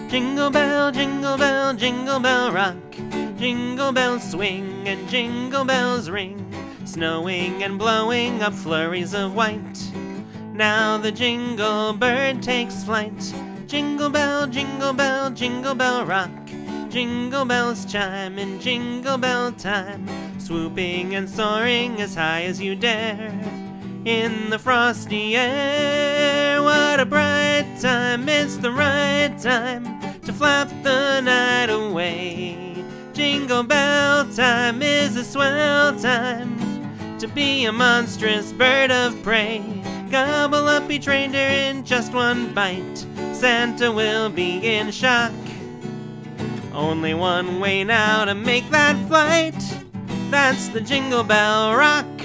Jingle bell, jingle bell rock. Jingle bells swing and jingle bells ring, snowing and blowing up flurries of white. Now the jingle bird takes flight. Jingle bell, jingle bell, jingle bell rock. Jingle bells chime in jingle bell time, swooping and soaring as high as you dare. In the frosty air, what a bright time, it's the right time to flap the night away. Jingle bell time is a swell time to be a monstrous bird of prey. Gobble up each reindeer in just one bite, Santa will be in shock. Only one way now to make that flight, that's the Jingle Bell Rock.